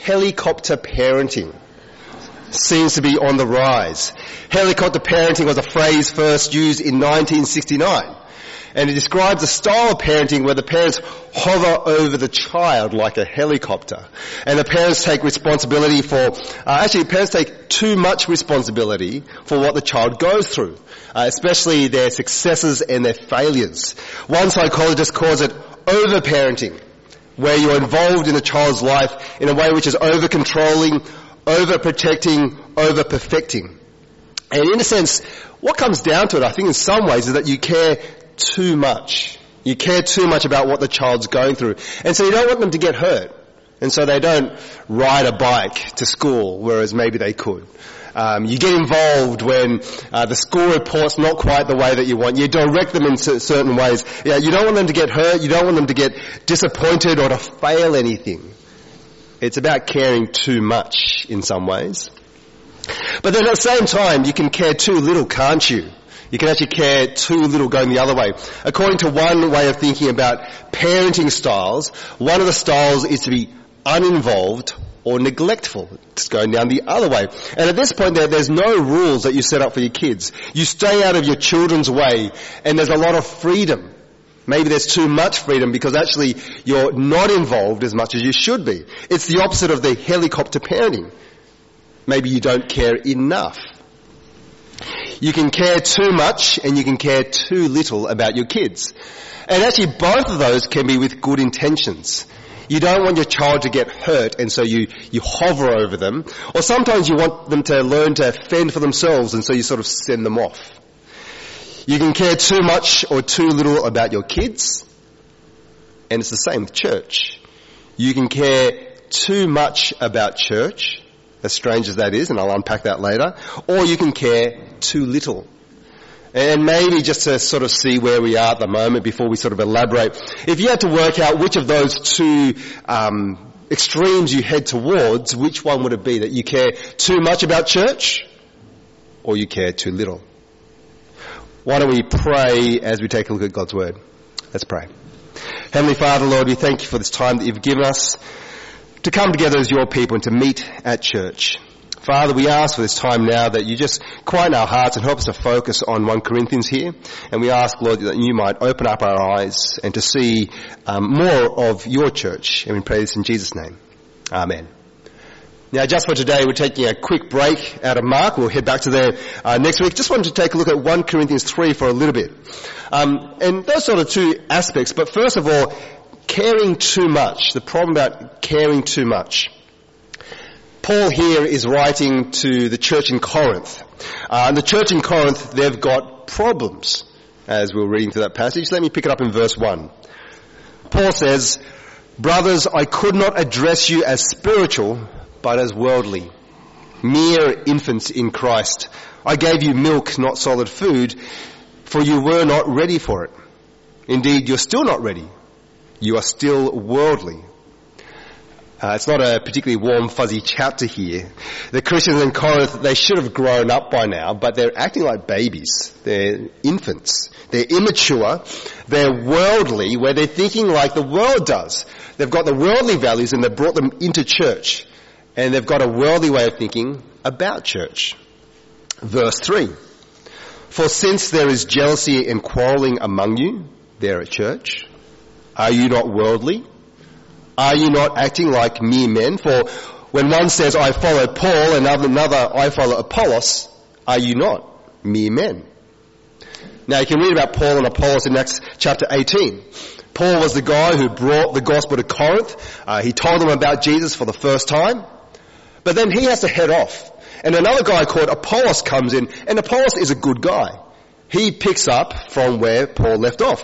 helicopter parenting seems to be on the rise. Helicopter parenting was a phrase first used in 1969. And it describes a style of parenting where the parents hover over the child like a helicopter. And the parents take responsibility for, parents take too much responsibility for what the child goes through, especially their successes and their failures. One psychologist calls it over-parenting, where you're involved in a child's life in a way which is over-controlling, over-protecting, over-perfecting. And in a sense, what comes down to it, I think in some ways, is that you care too much. You care too much about what the child's going through. And so you don't want them to get hurt. And so they don't ride a bike to school, whereas maybe they could. You get involved when the school report's not quite the way that you want. You direct them in certain ways. You don't want them to get hurt. You don't want them to get disappointed or to fail anything. It's about caring too much in some ways. But then at the same time, you can care too little, can't you? You can actually care too little going the other way. According to one way of thinking about parenting styles, one of the styles is to be uninvolved or neglectful. It's going down the other way. And at this point there's no rules that you set up for your kids. You stay out of your children's way, and there's a lot of freedom. Maybe there's too much freedom because actually you're not involved as much as you should be. It's the opposite of the helicopter parenting. Maybe you don't care enough. You can care too much and you can care too little about your kids. And actually both of those can be with good intentions. You don't want your child to get hurt, and so you hover over them. Or sometimes you want them to learn to fend for themselves, and so you sort of send them off. You can care too much or too little about your kids, and it's the same with church. You can care too much about church, as strange as that is, and I'll unpack that later, or you can care too little. And maybe just to sort of see where we are at the moment before we sort of elaborate, if you had to work out which of those two extremes you head towards, which one would it be? That you care too much about church, or you care too little? Why don't we pray as we take a look at God's Word? Let's pray. Heavenly Father, Lord, we thank you for this time that you've given us to come together as your people and to meet at church. Father, we ask for this time now that you just quieten our hearts and help us to focus on 1 Corinthians here. And we ask, Lord, that you might open up our eyes and to see more of your church. And we pray this in Jesus' name. Amen. Now, just for today, we're taking a quick break out of Mark. We'll head back to there next week. Just wanted to take a look at 1 Corinthians 3 for a little bit. And those sort of two aspects. But first of all, caring too much. The problem about caring too much. Paul here is writing to the church in Corinth. And the church in Corinth, they've got problems, as we're reading through that passage. Let me pick it up in verse 1. Paul says, "Brothers, I could not address you as spiritual, but as worldly, mere infants in Christ. I gave you milk, not solid food, for you were not ready for it. Indeed, you're still not ready. You are still worldly." It's not a particularly warm, fuzzy chapter here. The Christians in Corinth, they should have grown up by now, but they're acting like babies. They're infants. They're immature. They're worldly, where they're thinking like the world does. They've got the worldly values and they've brought them into church. And they've got a worldly way of thinking about church. Verse 3. "For since there is jealousy and quarreling among you, there at church, are you not worldly? Are you not acting like mere men? For when one says, I follow Paul, and another, I follow Apollos, are you not mere men?" Now you can read about Paul and Apollos in Acts chapter 18. Paul was the guy who brought the gospel to Corinth. He told them about Jesus for the first time. But then he has to head off. And another guy called Apollos comes in, and Apollos is a good guy. He picks up from where Paul left off.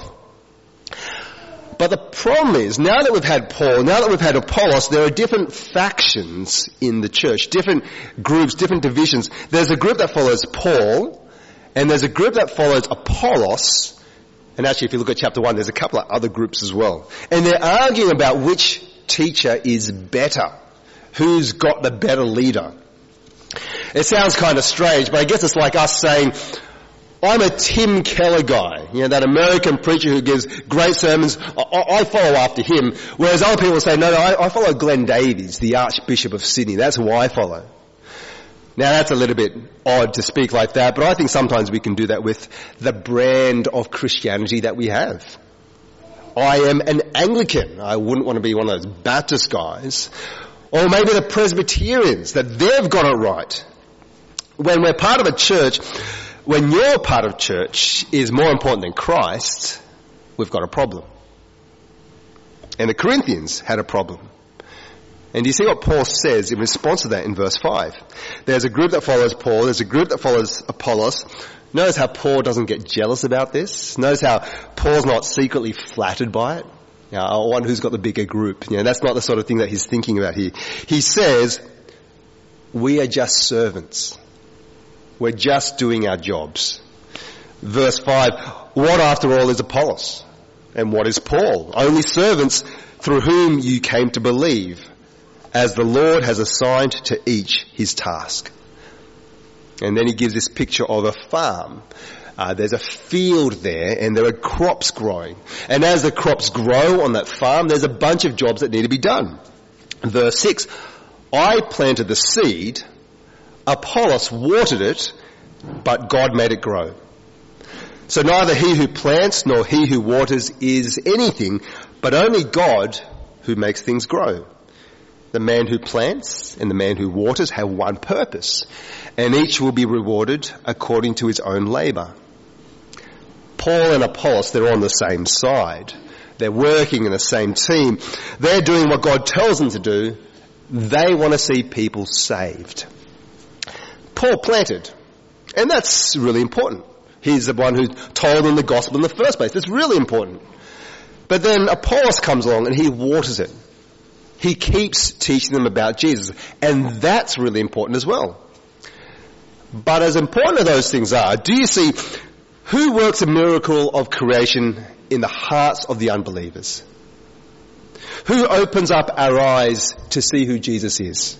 But the problem is, now that we've had Paul, now that we've had Apollos, there are different factions in the church, different groups, different divisions. There's a group that follows Paul, and there's a group that follows Apollos. And actually, if you look at chapter 1, there's a couple of other groups as well. And they're arguing about which teacher is better, who's got the better leader. It sounds kind of strange, but I guess it's like us saying, I'm a Tim Keller guy, that American preacher who gives great sermons. I follow after him, whereas other people say, no, I follow Glenn Davies, the Archbishop of Sydney. That's who I follow. Now that's a little bit odd to speak like that, but I think sometimes we can do that with the brand of Christianity that we have. I am an Anglican. I wouldn't want to be one of those Baptist guys. Or maybe the Presbyterians, that they've got it right. When we're part of a church, when your part of church is more important than Christ, we've got a problem. And the Corinthians had a problem. And do you see what Paul says in response to that in verse 5? There's a group that follows Paul, there's a group that follows Apollos. Notice how Paul doesn't get jealous about this. Notice how Paul's not secretly flattered by it. I wonder who's got the bigger group. That's not the sort of thing that he's thinking about here. He says, we are just servants. We're just doing our jobs. Verse 5, what after all is Apollos? And what is Paul? Only servants through whom you came to believe, as the Lord has assigned to each his task. And then he gives this picture of a farm. There's a field there and there are crops growing. And as the crops grow on that farm, there's a bunch of jobs that need to be done. Verse 6, I planted the seed, Apollos watered it, but God made it grow. So neither he who plants nor he who waters is anything, but only God who makes things grow. The man who plants and the man who waters have one purpose, and each will be rewarded according to his own labour. Paul and Apollos, they're on the same side. They're working in the same team. They're doing what God tells them to do. They want to see people saved. Paul planted, and that's really important. He's the one who told them the gospel in the first place. That's really important. But then Apollos comes along and he waters it. He keeps teaching them about Jesus, and that's really important as well. But as important as those things are, do you see who works a miracle of creation in the hearts of the unbelievers? Who opens up our eyes to see who Jesus is?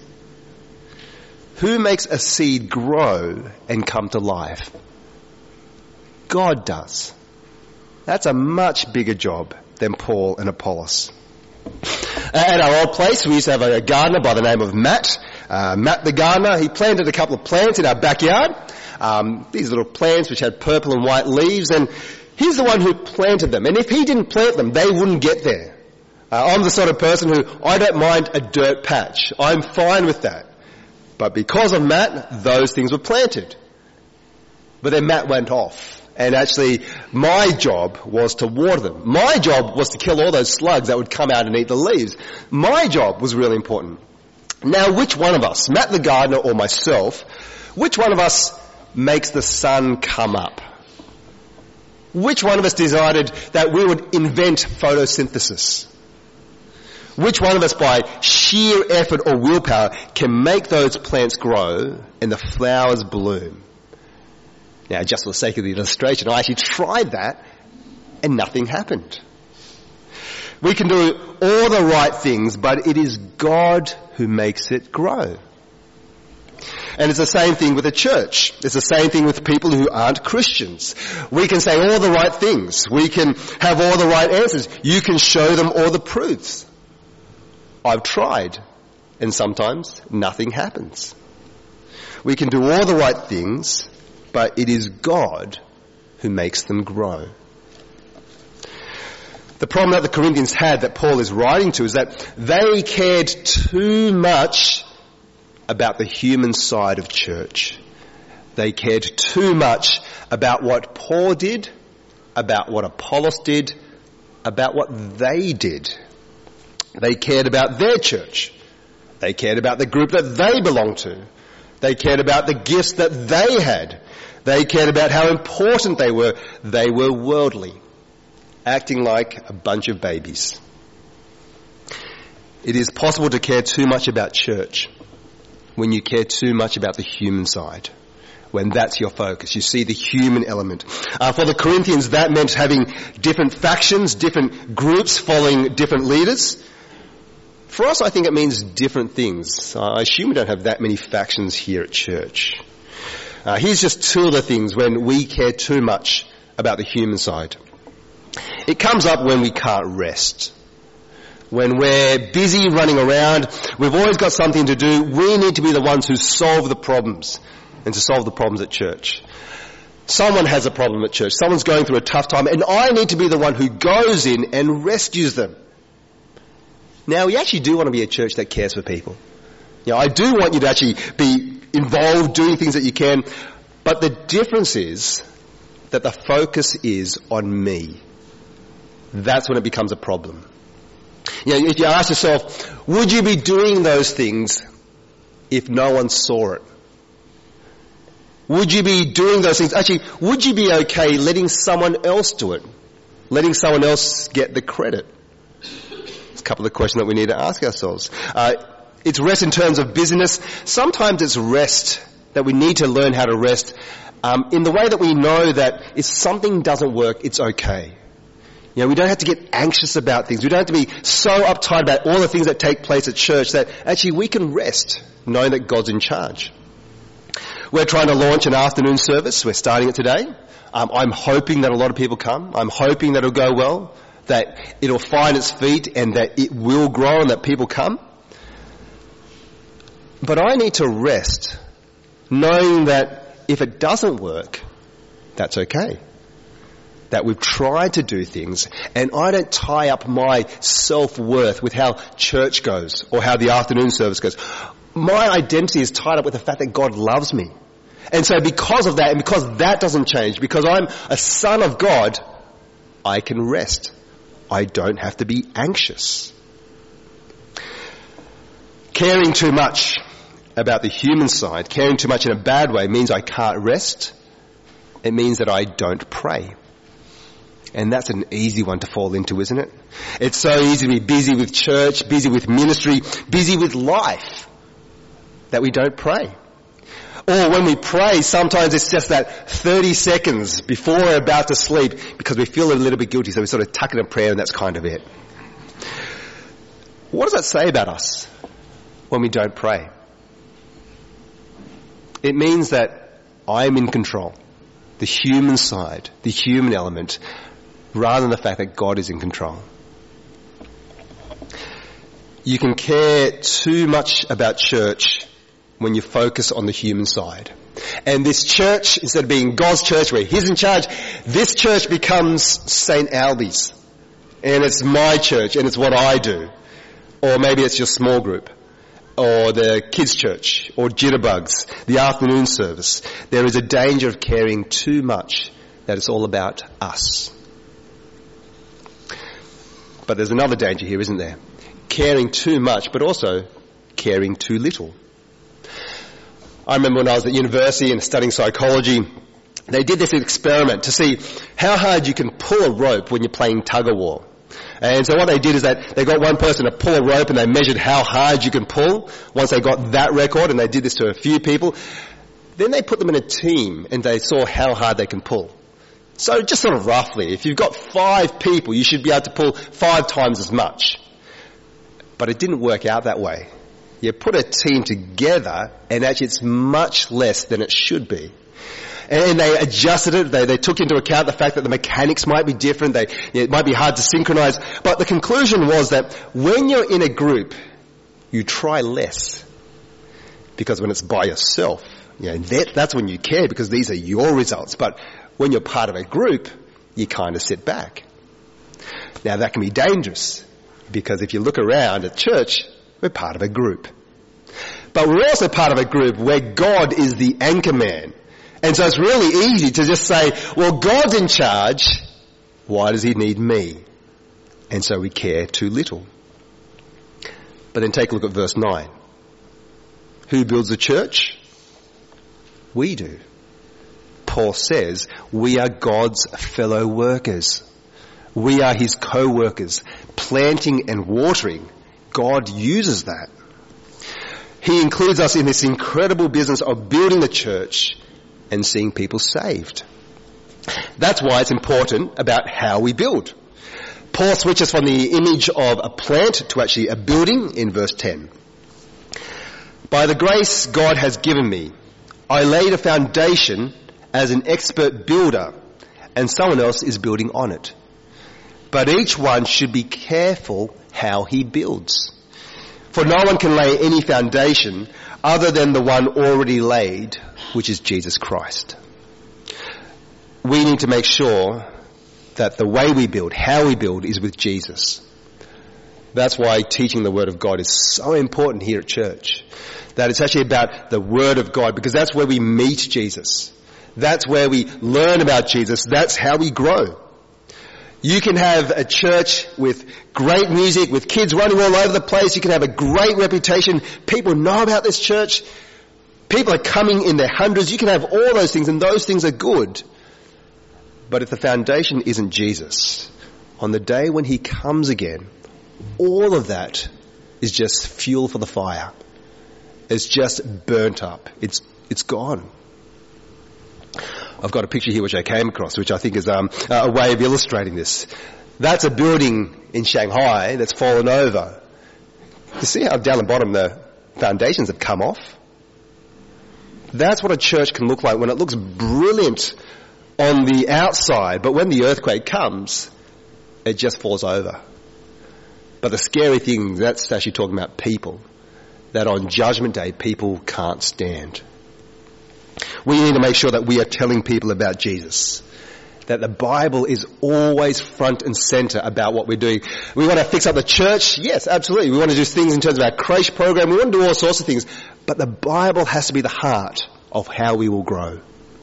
Who makes a seed grow and come to life? God does. That's a much bigger job than Paul and Apollos. At our old place, we used to have a gardener by the name of Matt. Matt the gardener, he planted a couple of plants in our backyard. These little plants which had purple and white leaves, and he's the one who planted them. And if he didn't plant them, they wouldn't get there. I'm the sort of person who, I don't mind a dirt patch. I'm fine with that. But because of Matt, those things were planted. But then Matt went off. And actually, my job was to water them. My job was to kill all those slugs that would come out and eat the leaves. My job was really important. Now, which one of us, Matt the gardener or myself, which one of us makes the sun come up? Which one of us decided that we would invent photosynthesis? Which one of us, by sheer effort or willpower, can make those plants grow and the flowers bloom? Now, just for the sake of the illustration, I actually tried that and nothing happened. We can do all the right things, but it is God who makes it grow. And it's the same thing with the church. It's the same thing with people who aren't Christians. We can say all the right things. We can have all the right answers. You can show them all the proofs. I've tried, and sometimes nothing happens. We can do all the right things, but it is God who makes them grow. The problem that the Corinthians had that Paul is writing to is that they cared too much about the human side of church. They cared too much about what Paul did, about what Apollos did, about what they did. They cared about their church. They cared about the group that they belonged to. They cared about the gifts that they had. They cared about how important they were. They were worldly, acting like a bunch of babies. It is possible to care too much about church when you care too much about the human side, when that's your focus. You see the human element. For the Corinthians, that meant having different factions, different groups following different leaders. For us, I think it means different things. I assume we don't have that many factions here at church. Here's just two of the things when we care too much about the human side. It comes up when we can't rest. When we're busy running around, we've always got something to do. We need to be the ones who solve the problems, and to solve the problems at church. Someone has a problem at church. Someone's going through a tough time, and I need to be the one who goes in and rescues them. Now, we actually do want to be a church that cares for people. I do want you to actually be involved, doing things that you can, but the difference is that the focus is on me. That's when it becomes a problem. If you ask yourself, would you be doing those things if no one saw it? Would you be doing those things? Actually, would you be okay letting someone else do it? Letting someone else get the credit? It's a couple of questions that we need to ask ourselves. It's rest in terms of busyness. Sometimes it's rest that we need to learn how to rest in the way that we know that if something doesn't work, it's okay. We don't have to get anxious about things. We don't have to be so uptight about all the things that take place at church that actually we can rest knowing that God's in charge. We're trying to launch an afternoon service. We're starting it today. I'm hoping that a lot of people come. I'm hoping that it'll go well, that it'll find its feet and that it will grow and that people come. But I need to rest knowing that if it doesn't work, that's okay. That we've tried to do things, and I don't tie up my self-worth with how church goes or how the afternoon service goes. My identity is tied up with the fact that God loves me. And so because of that, and because that doesn't change, because I'm a son of God, I can rest. I don't have to be anxious. Caring too much about the human side, caring too much in a bad way, means I can't rest. It means that I don't pray. And that's an easy one to fall into, isn't it? It's so easy to be busy with church, busy with ministry, busy with life, that we don't pray. Or when we pray, sometimes it's just that 30 seconds before we're about to sleep because we feel a little bit guilty, so we sort of tuck in a prayer and that's kind of it. What does that say about us when we don't pray? It means that I'm in control. The human side, the human element, rather than the fact that God is in control. You can care too much about church when you focus on the human side. And this church, instead of being God's church where He's in charge, this church becomes St. Albi's. And it's my church and it's what I do. Or maybe it's your small group. Or the kids' church. Or Jitterbugs. The afternoon service. There is a danger of caring too much that it's all about us. But there's another danger here, isn't there? Caring too much, but also caring too little. I remember when I was at university and studying psychology, they did this experiment to see how hard you can pull a rope when you're playing tug-of-war. And so what they did is that they got one person to pull a rope and they measured how hard you can pull. Once they got that record, and they did this to a few people, then they put them in a team and they saw how hard they can pull. So just sort of roughly, if you've got 5 people, you should be able to pull 5 times as much. But it didn't work out that way. You put a team together and actually it's much less than it should be. And they adjusted it. They took into account the fact that the mechanics might be different. It might be hard to synchronize. But the conclusion was that when you're in a group, you try less. Because when it's by yourself, that's when you care because these are your results. But when you're part of a group, you kind of sit back. Now that can be dangerous because if you look around at church, we're part of a group. But we're also part of a group where God is the anchor man. And so it's really easy to just say, well, God's in charge. Why does He need me? And so we care too little. But then take a look at verse 9. Who builds the church? We do. Paul says we are God's fellow workers. We are His co-workers. Planting and watering, God uses that. He includes us in this incredible business of building the church and seeing people saved. That's why it's important about how we build. Paul switches from the image of a plant to actually a building in verse 10. By the grace God has given me, I laid a foundation as an expert builder, and someone else is building on it. But each one should be careful how he builds. For no one can lay any foundation other than the one already laid, which is Jesus Christ. We need to make sure that the way we build, how we build, is with Jesus. That's why teaching the Word of God is so important here at church. That it's actually about the Word of God, because that's where we meet Jesus. That's where we learn about Jesus. That's how we grow. You can have a church with great music, with kids running all over the place. You can have a great reputation. People know about this church. People are coming in their hundreds. You can have all those things, and those things are good. But if the foundation isn't Jesus, on the day when he comes again, all of that is just fuel for the fire. It's just burnt up. It's gone. I've got a picture here which I came across, which I think is a way of illustrating this. That's a building in Shanghai that's fallen over. You see how down the bottom the foundations have come off? That's what a church can look like when it looks brilliant on the outside, but when the earthquake comes, it just falls over. But the scary thing, that's actually talking about people, that on Judgment Day people can't stand. We need to make sure that we are telling people about Jesus. That the Bible is always front and center about what we're doing. We want to fix up the church. Yes, absolutely. We want to do things in terms of our creche program. We want to do all sorts of things. But the Bible has to be the heart of how we will grow.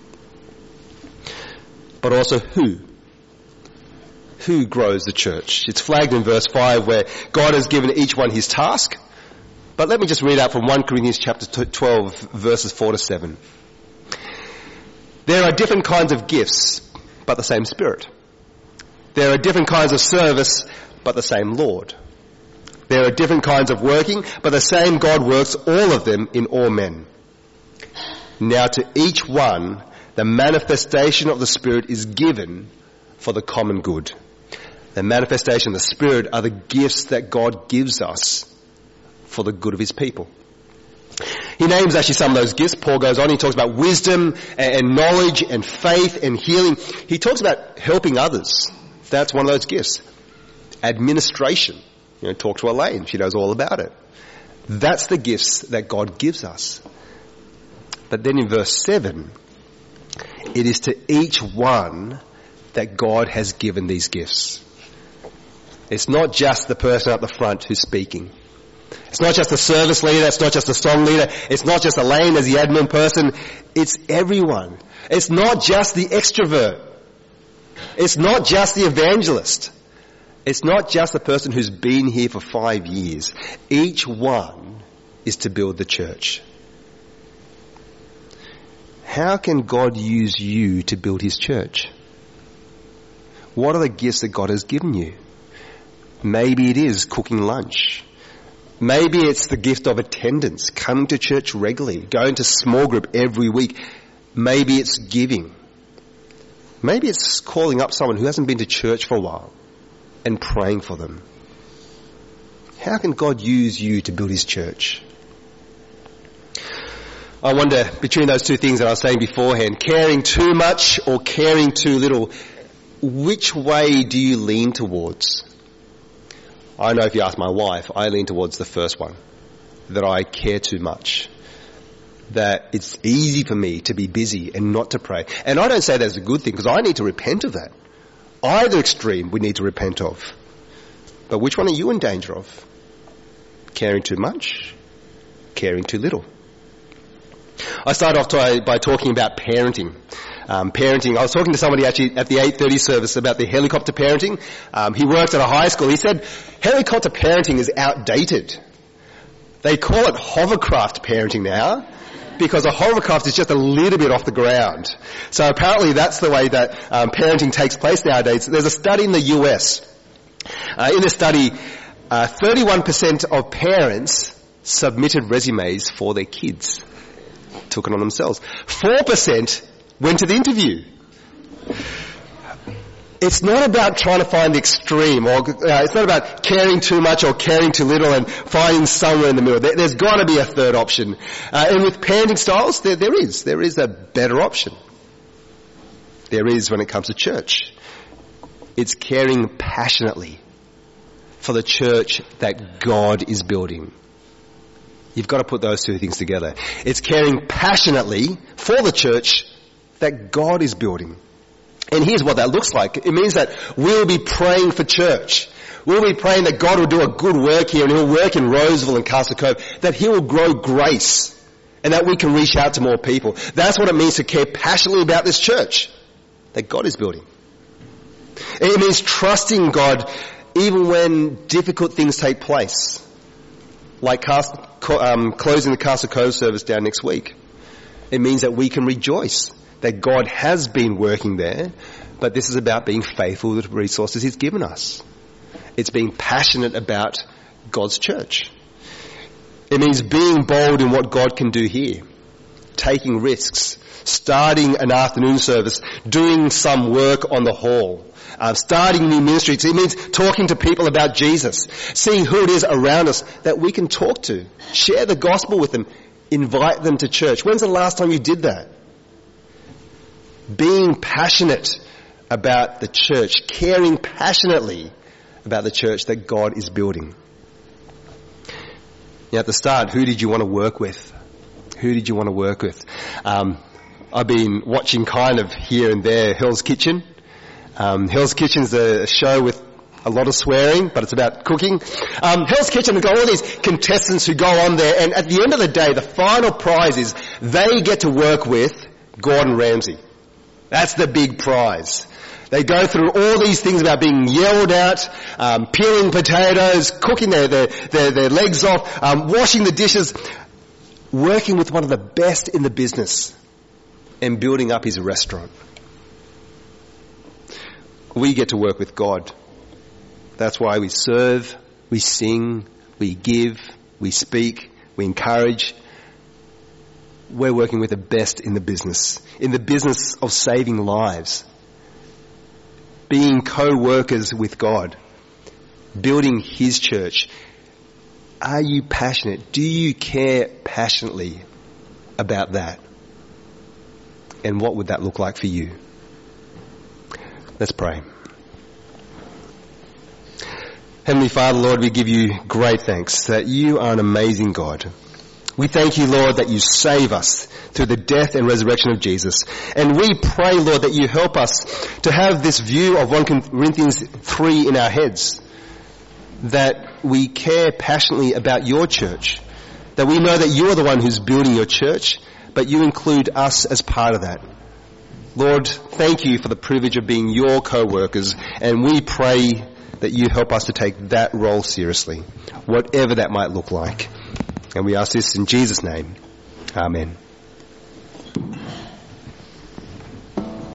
But also who? Who grows the church? It's flagged in verse 5 where God has given each one his task. But let me just read out from 1 Corinthians chapter 12 verses 4 to 7. There are different kinds of gifts, but the same Spirit. There are different kinds of service, but the same Lord. There are different kinds of working, but the same God works all of them in all men. Now to each one, the manifestation of the Spirit is given for the common good. The manifestation of the Spirit are the gifts that God gives us for the good of his people. He names actually some of those gifts. Paul goes on, he talks about wisdom and knowledge and faith and healing. He talks about helping others. That's one of those gifts. Administration. Talk to Elaine. She knows all about it. That's the gifts that God gives us. But then in verse 7, it is to each one that God has given these gifts. It's not just the person up the front who's speaking. It's not just the service leader, it's not just the song leader, it's not just Elaine as the admin person, it's everyone. It's not just the extrovert. It's not just the evangelist. It's not just the person who's been here for 5 years. Each one is to build the church. How can God use you to build his church? What are the gifts that God has given you? Maybe it is cooking lunch. Maybe it's the gift of attendance, coming to church regularly, going to small group every week. Maybe it's giving. Maybe it's calling up someone who hasn't been to church for a while and praying for them. How can God use you to build his church? I wonder, between those two things that I was saying beforehand, caring too much or caring too little, which way do you lean towards? I know if you ask my wife, I lean towards the first one, that I care too much, that it's easy for me to be busy and not to pray. And I don't say that's a good thing, because I need to repent of that. Either extreme we need to repent of. But which one are you in danger of? Caring too much? Caring too little? I started off by talking about parenting. Parenting. I was talking to somebody actually at the 8:30 service about the helicopter parenting. He works at a high school. He said helicopter parenting is outdated. They call it hovercraft parenting now because a hovercraft is just a little bit off the ground. So apparently that's the way that parenting takes place nowadays. There's a study in the US. In the study, 31% of parents submitted resumes for their kids. Took it on themselves. 4% went to the interview. It's not about trying to find the extreme, or it's not about caring too much or caring too little and finding somewhere in the middle. There's got to be a third option. And with parenting styles, there is a better option. There is when it comes to church. It's caring passionately for the church that God is building. You've got to put those two things together. It's caring passionately for the church that God is building. And here's what that looks like. It means that we'll be praying for church. We'll be praying that God will do a good work here, and He'll work in Roseville and Castle Cove, that He will grow grace and that we can reach out to more people. That's what it means to care passionately about this church that God is building. It means trusting God even when difficult things take place, like closing the Castle Cove service down next week. It means that we can rejoice that God has been working there, but this is about being faithful with the resources He's given us. It's being passionate about God's church. It means being bold in what God can do here, taking risks, starting an afternoon service, doing some work on the hall, starting new ministries. It means talking to people about Jesus, seeing who it is around us that we can talk to, share the gospel with them, invite them to church. When's the last time you did that? Being passionate about the church, caring passionately about the church that God is building. Now at the start, who did you want to work with? Who did you want to work with? I've been watching kind of here and there Hell's Kitchen. Hell's Kitchen is a show with a lot of swearing, but it's about cooking. Hell's Kitchen has got all these contestants who go on there, and at the end of the day, the final prize is they get to work with Gordon Ramsay. That's the big prize. They go through all these things about being yelled at, peeling potatoes, cooking their legs off, washing the dishes, working with one of the best in the business and building up his restaurant. We get to work with God. That's why we serve, we sing, we give, we speak, we encourage. We're working with the best in the business of saving lives, being co-workers with God, building His church. Are you passionate? Do you care passionately about that? And what would that look like for you? Let's pray. Heavenly Father, Lord, we give you great thanks that you are an amazing God. We thank you, Lord, that you save us through the death and resurrection of Jesus. And we pray, Lord, that you help us to have this view of 1 Corinthians 3 in our heads, that we care passionately about your church, that we know that you are the one who's building your church, but you include us as part of that. Lord, thank you for the privilege of being your co-workers, and we pray that you help us to take that role seriously, whatever that might look like. And we ask this in Jesus' name. Amen.